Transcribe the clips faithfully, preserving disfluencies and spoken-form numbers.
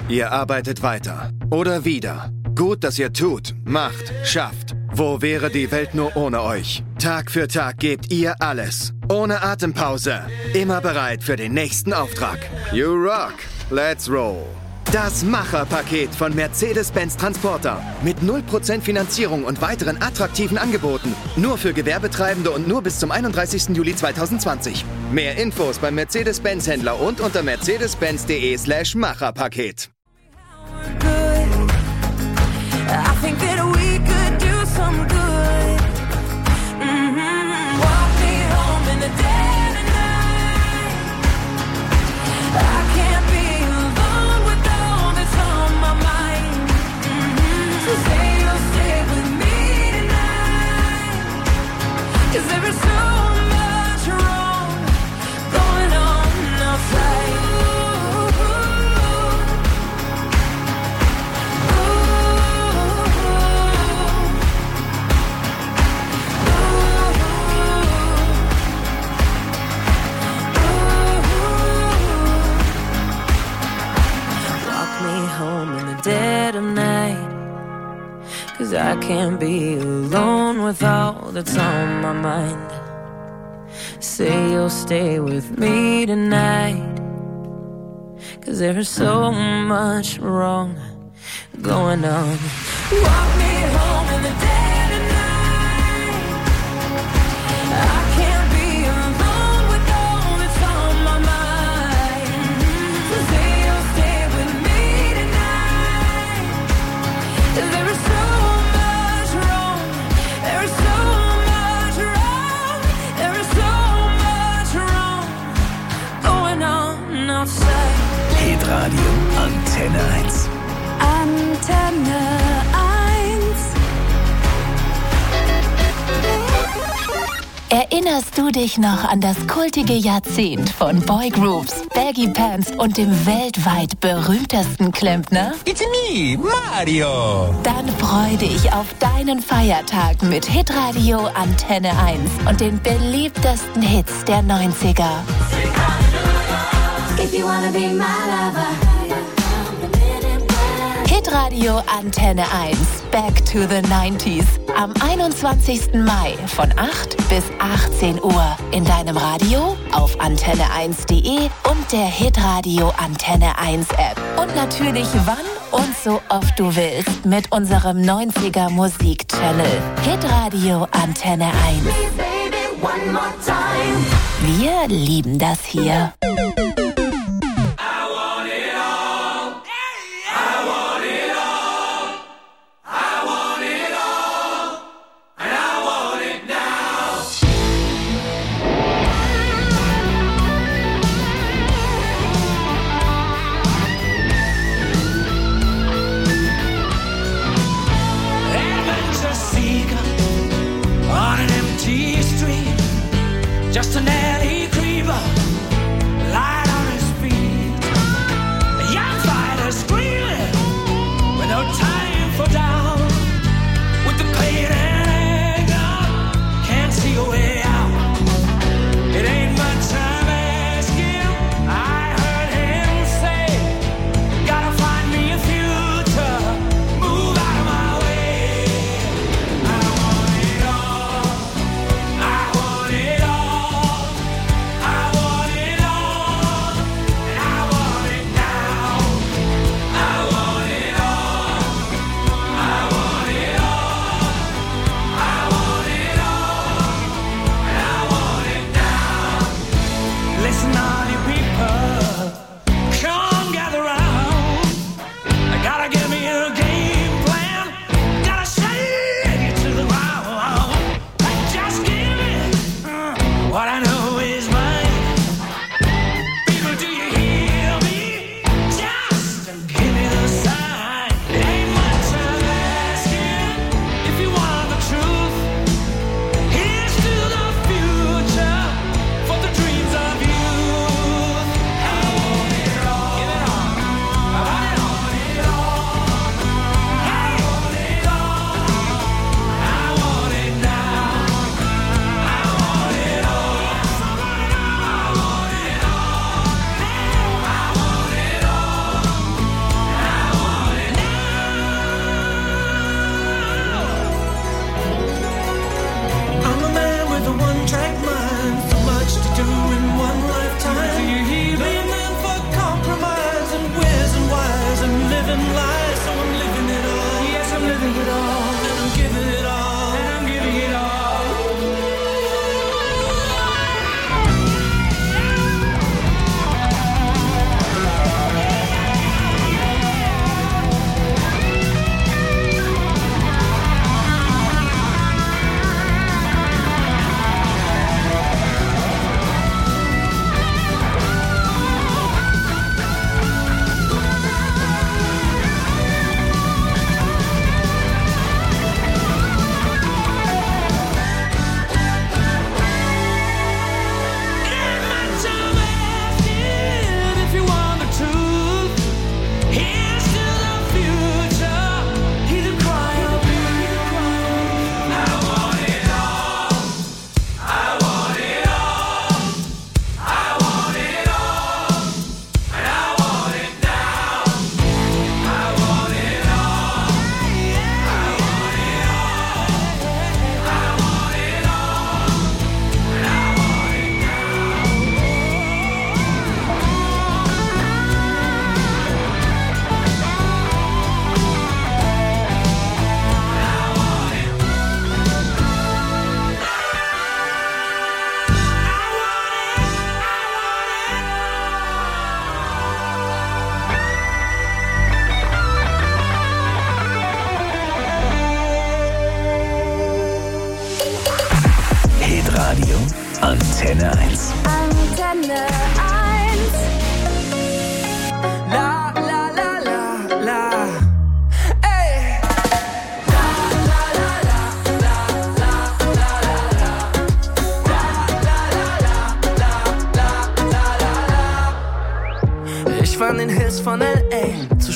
Ihr arbeitet weiter. Oder wieder. Gut, dass ihr tut, macht, schafft. Wo wäre die Welt nur ohne euch? Tag für Tag gebt ihr alles. Ohne Atempause. Immer bereit für den nächsten Auftrag. You rock. Let's roll. Das Macher-Paket von Mercedes-Benz Transporter. Mit null Prozent Finanzierung und weiteren attraktiven Angeboten. Nur für Gewerbetreibende und nur bis zum einunddreißigsten Juli zweitausendzwanzig. Mehr Infos beim Mercedes-Benz-Händler und unter mercedes-benz.de slash Macher-Paket. I think that we could do some good. Mm-hmm. Walk me home in the dead of night. I can't be alone with all that's on my mind. Mm-hmm. So say you'll stay with me tonight. 'Cause there is so much wrong going on outside. Dead of night, 'cause I can't be alone with all that's on my mind. Say you'll stay with me tonight, 'cause there is so much wrong going on. Walk me home in the dead of night. I can't be alone with all that's on my mind. So say you'll stay with me. There is so much wrong, there is so much wrong, there is so much wrong going on outside. Hitradio Antenne eins. Antenne eins. Erinnerst du dich noch an das kultige Jahrzehnt von Boygroups, Baggy Pants und dem weltweit berühmtesten Klempner? It's me, Mario! Dann freu dich auf deinen Feiertag mit Hitradio Antenne eins und den beliebtesten Hits der neunziger. If you wanna be my lover. Hitradio Antenne eins, Back to the neunziger. Am einundzwanzigsten Mai von acht bis achtzehn Uhr in deinem Radio, auf antenne eins punkt de und der Hitradio Antenne eins App. Und natürlich wann und so oft du willst mit unserem neunziger Musik-Channel. Hitradio Antenne eins. Wir lieben das hier. Just an alley creeper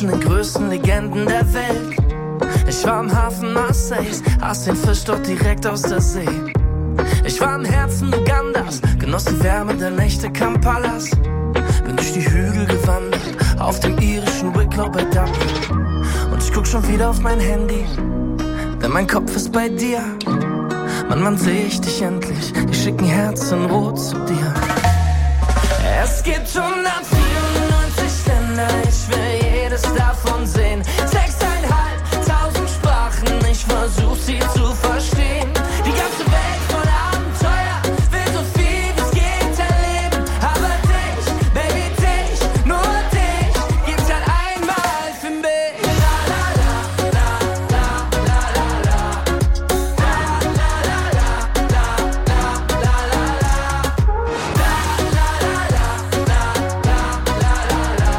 zwischen den größten Legenden der Welt. Ich war im Hafen Marseilles, aß den Fisch dort direkt aus der See. Ich war im Herzen Ugandas, genoss die Wärme der Nächte Kampalas. Bin durch die Hügel gewandert, auf dem irischen Wicklow bei Dublin. Und ich guck schon wieder auf mein Handy, denn mein Kopf ist bei dir. Mann, wann seh ich dich endlich? Die schicken Herzen rot zu dir. Es gibt hundertvierundneunzig Länder, ich will jedes davon sehen. Sechseinhalb tausend Sprachen, ich versuch sie zu verstehen. Die ganze Welt voller Abenteuer, will so viel wie es geht erleben. Aber dich, Baby, dich, nur dich, gibt's halt einmal für mich. La la la, la la la la la. La la la la, la la la la la. La la la la, la la la la la.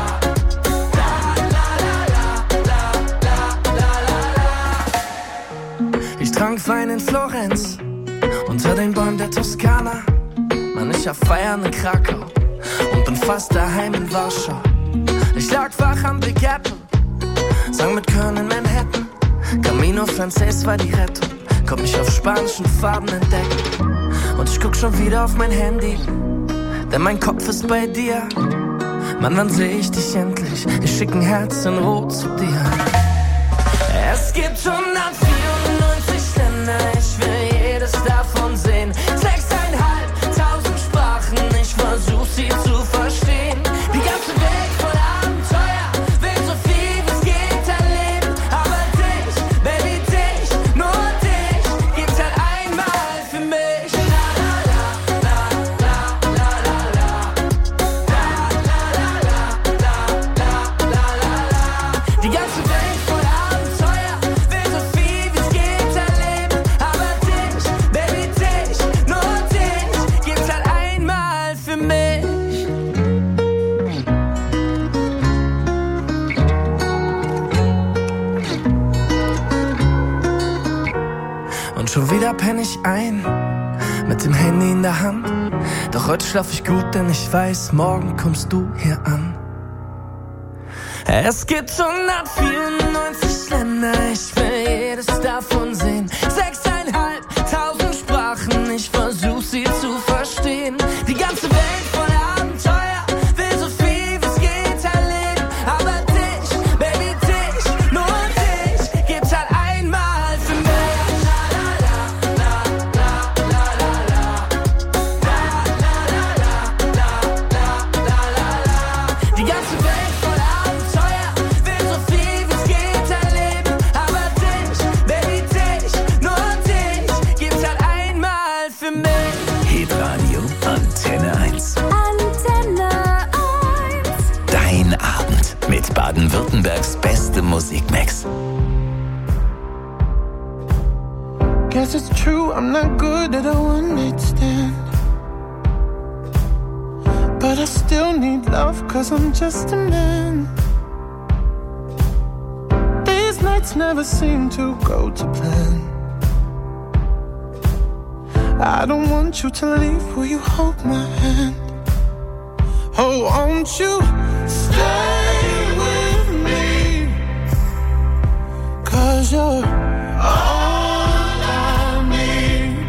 La la la la, la la la la. Ich trank Wein in Florenz, unter den Bäumen der Toskana. Mann, ich hab Feiern in Krakau und bin fast daheim in Warschau. Ich lag wach am Big Apple, sang mit Köln in Manhattan. Camino Frances war die Rettung, konnt mich auf spanischen Farben entdecken. Und ich guck schon wieder auf mein Handy, denn mein Kopf ist bei dir. Mann, wann seh ich dich endlich? Ich schick ein Herz in Rot zu dir. Es gibt hundertvierundneunzig Länder, ich will jedes davon sehen. Sechseinhalb tausend Sprachen, ich versuch sie zu verstehen. Die ganze Welt voller Abenteuer, will so viel wie es geht erleben. Aber dich, Baby, dich, nur dich, gibt's halt einmal für mich. La la la, la la la la la. La la la la, la la la la la. Die ganze Welt voller Abenteuer, will so viel wie es geht erleben. Aber dich, Baby, dich, nur dich, gibt's halt einmal für mich. Und schon wieder penn ich ein, mit dem Handy in der Hand. Doch heute schlaf ich gut, denn ich weiß, morgen kommst du hier an. Es gibt hundertvierundneunzig Länder, ich will jedes davon sehen. Sechseinhalb tausend Sprachen, ich versuch sie zu verstehen. Die ganze Welt voller Abenteuer, will so viel wie es geht erleben. Aber dich, Baby, dich, nur dich, gibt's halt einmal für mich. La la la, la la la la la. La la la la, la la la la. Die ganze Welt voller Abenteuer, will so viel wie es geht erleben. Aber dich, Baby, dich, nur dich, gibt's halt einmal für mich. Hitradio Antenne eins. Antenne eins. Dein Abend mit Baden-Württembergs bestem Musikmix. Guess it's true, I'm not good at a one-night stand. But I still need love, cause I'm just a man. These nights never seem to go to plan. I don't want you to leave, will you hold my hand? Oh, won't you stay with me? Cause you're all I need.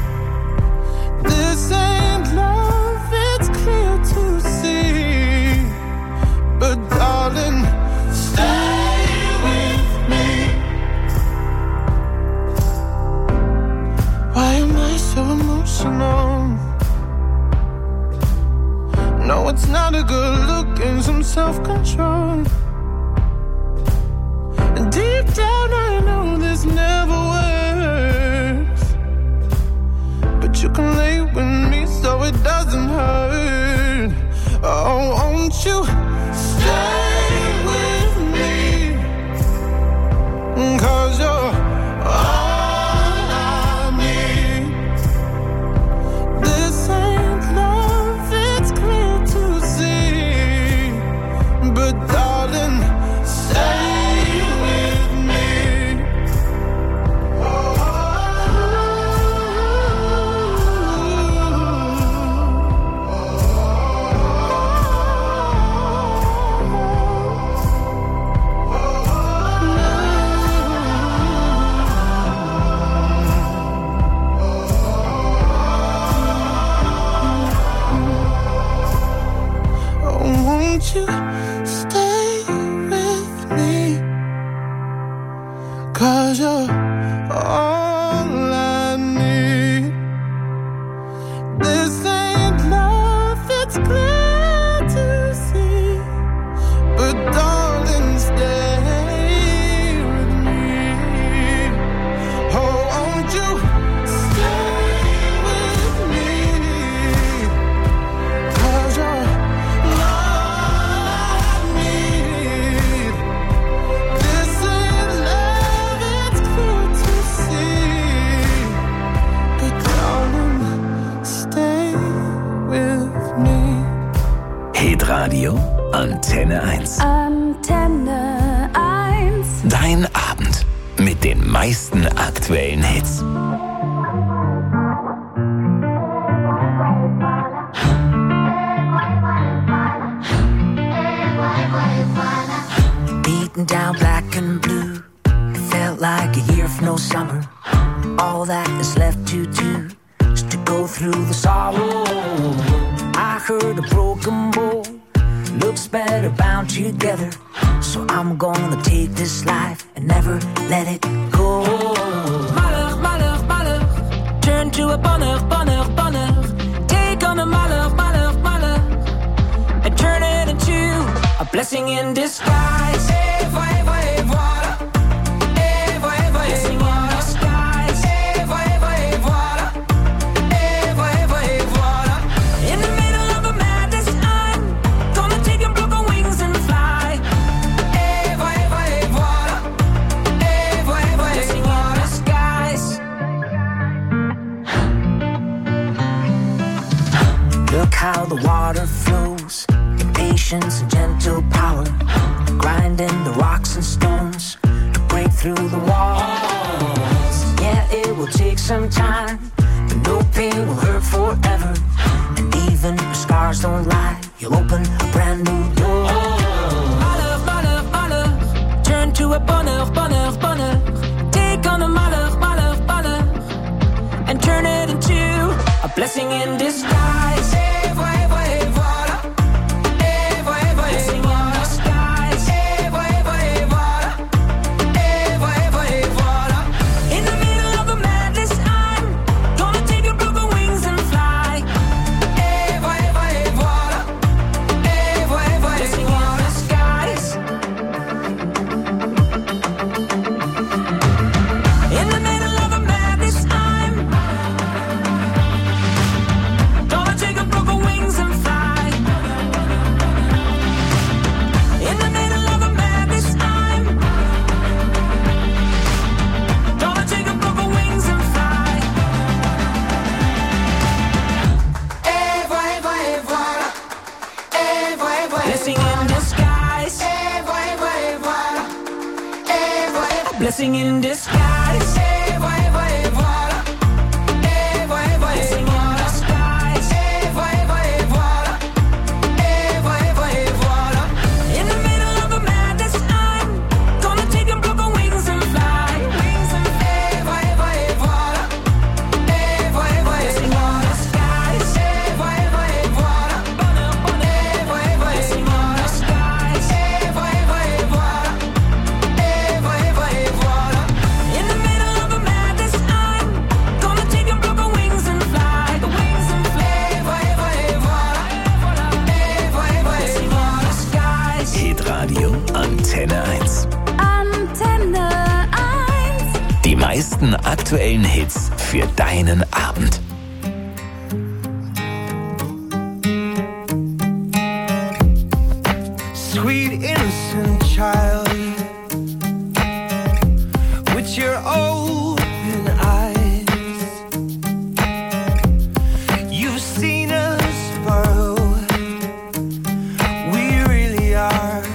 This ain't love, it's clear to see. But darling, stay with me. Why am I so emotional? No, it's not a good look and some self-control. meisten aktuellen Hits. Beaten down black and blue, it felt like a year of no summer. All that is left to do is to go through the sorrow. I heard a broken bowl, looks better bound together. So I'm gonna take this life and never let it go. Malheur, malheur, malheur, turn to a bonheur, bonheur, bonheur. Take on a malheur, malheur, malheur, and turn it into a blessing in disguise. Et voilà, et voilà, et voilà. Et voilà, et voilà, et voilà. Look how the water flows, in patience and gentle power, grinding the rocks and stones to break through the walls. Yeah, it will take some time, but no pain will hurt forever. And even if scars don't lie, you'll open a brand new door. Malheur, malheur, malheur, turn to a bonheur, bonheur, bonheur. Take on a malheur, malheur, malheur, and turn it into a blessing in disguise. Blessing in disguise. Et voilà, et voilà, et voilà. Et voilà, et voilà, et voilà. Et voilà, et voilà, et voilà. Et voilà, et voilà, et voilà. In the middle of the madness, I'm gonna take them broken wings and fly. Wings and fly. Et voilà, et voilà, et voilà. Et voilà, et voilà, et voilà. Et voilà, et voilà, et voilà. Bonheur, bonheur. Et voilà, et voilà, et voilà. Et voilà, et voilà, et voilà. Et voilà, et voilà, et voilà. In the middle of the madness, I'm gonna take them broken wings and fly. The wings and fly. Et voilà, et voilà, et voilà. Et voilà, et voilà, et voilà. Hitradio Antenne eins. Antenne eins. Die meisten aktuellen Hits für deinen Abend. Sweet innocent child, with your open eyes, you've seen us for who we really are.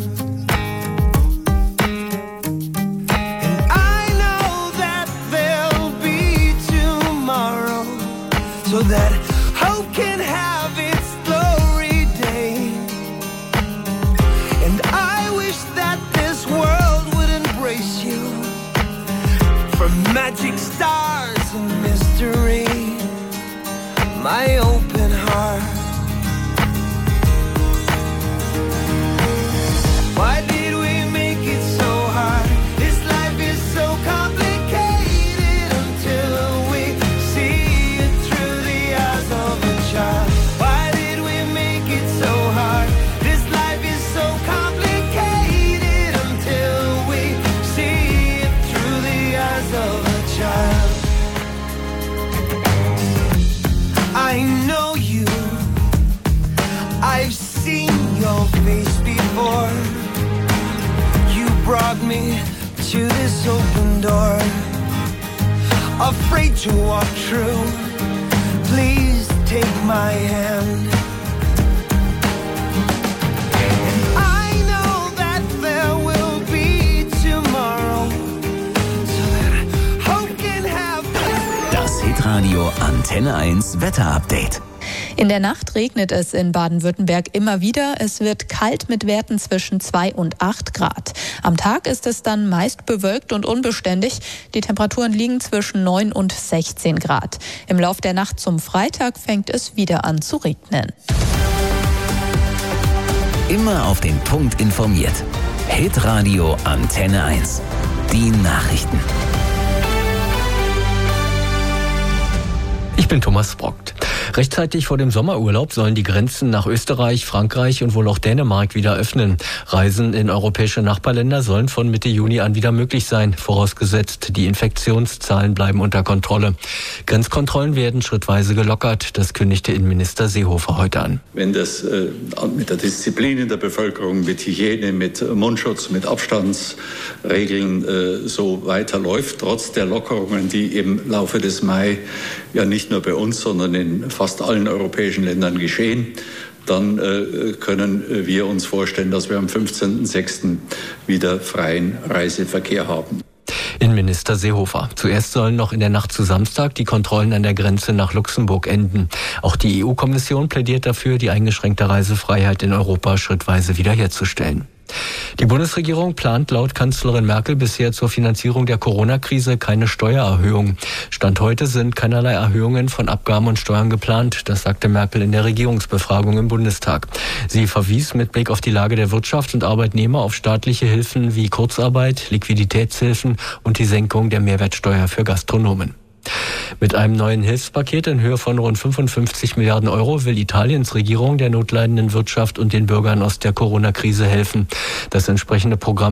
And I know that there'll be tomorrow, so that hope can have its glory day. And I wish that this world would embrace you, from magic stars and mystery, my open heart. Why did we make it so hard? This life is so complicated until we see it through the eyes of a child. Why did we make it so hard? This life is so complicated until we see it through the eyes of a child. I know you, I've seen your face before. You brought me to this open door, afraid to walk through. Please take my hand. And I know that there will be tomorrow, so Hitradio Antenne eins Wetterupdate. In der Nacht regnet es in Baden-Württemberg immer wieder. Es wird kalt mit Werten zwischen zwei und acht Grad. Am Tag ist es dann meist bewölkt und unbeständig. Die Temperaturen liegen zwischen neun und sechzehn Grad. Im Lauf der Nacht zum Freitag fängt es wieder an zu regnen. Immer auf den Punkt informiert. Hitradio Antenne eins. Die Nachrichten. Ich bin Thomas Brockt. Rechtzeitig vor dem Sommerurlaub sollen die Grenzen nach Österreich, Frankreich und wohl auch Dänemark wieder öffnen. Reisen in europäische Nachbarländer sollen von Mitte Juni an wieder möglich sein, vorausgesetzt die Infektionszahlen bleiben unter Kontrolle. Grenzkontrollen werden schrittweise gelockert, das kündigte Innenminister Seehofer heute an. Wenn das äh, mit der Disziplin in der Bevölkerung, mit Hygiene, mit Mundschutz, mit Abstandsregeln äh, so weiterläuft, trotz der Lockerungen, die im Laufe des Mai ja nicht nur bei uns, sondern in fast allen europäischen Ländern geschehen, dann äh, können wir uns vorstellen, dass wir am fünfzehnten sechsten wieder freien Reiseverkehr haben. Innenminister Seehofer. Zuerst sollen noch in der Nacht zu Samstag die Kontrollen an der Grenze nach Luxemburg enden. Auch die E U-Kommission plädiert dafür, die eingeschränkte Reisefreiheit in Europa schrittweise wiederherzustellen. Die Bundesregierung plant laut Kanzlerin Merkel bisher zur Finanzierung der Corona-Krise keine Steuererhöhung. Stand heute sind keinerlei Erhöhungen von Abgaben und Steuern geplant, das sagte Merkel in der Regierungsbefragung im Bundestag. Sie verwies mit Blick auf die Lage der Wirtschaft und Arbeitnehmer auf staatliche Hilfen wie Kurzarbeit, Liquiditätshilfen und die Senkung der Mehrwertsteuer für Gastronomen. Mit einem neuen Hilfspaket in Höhe von rund fünfundfünfzig Milliarden Euro will Italiens Regierung der notleidenden Wirtschaft und den Bürgern aus der Corona-Krise helfen. Das entsprechende Programm